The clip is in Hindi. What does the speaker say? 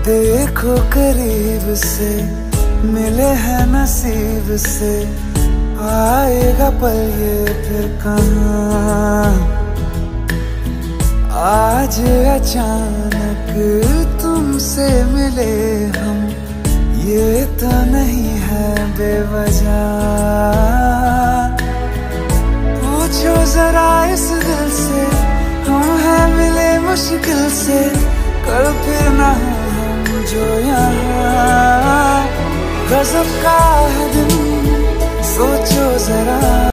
देखो करीब से, मिले हैं नसीब से, आएगा पल ये फिर कहाँ। आज अचानक तुमसे मिले हम, ये तो नहीं है बेवजह। पूछो जरा इस दिल से, हम हैं मिले मुश्किल से, कल फिर ना हो हम जो यहाँ। गजब का है दिन, सोचो जरा।